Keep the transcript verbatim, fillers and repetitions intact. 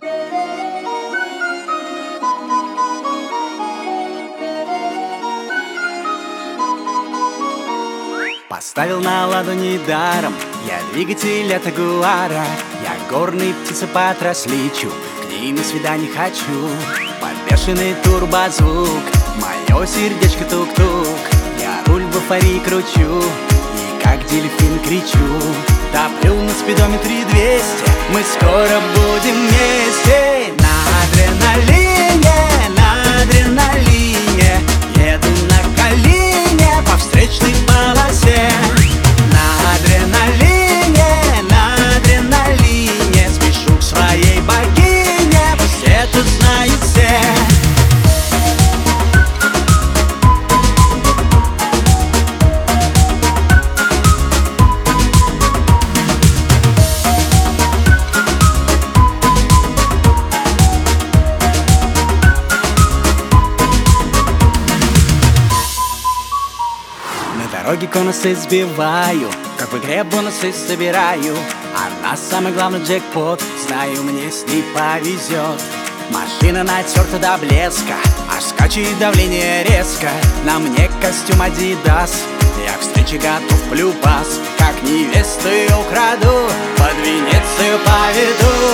Поставил на ладони даром я двигатель от Ягуара. Я горный птицепатрас лечу, к ней на свидание хочу. Под бешеный турбозвук мое сердечко тук-тук. Я руль в эйфории кручу и как дельфин кричу. Топлю на спидометре двести, мы скоро будем вместе. На адреналине, на адреналине еду на колине по встречной полосе. На адреналине, на адреналине спешу к своей богине, пусть это знают все. На дороге конусы сбиваю, как в игре бонусы собираю. Она самый главный джекпот, знаю, мне с ней повезет. Машина натерта до блеска, аж скачет давление резко. На мне костюм Adidas, я к встрече готов плюпас. Как невесту ее украду, под Венецию поведу.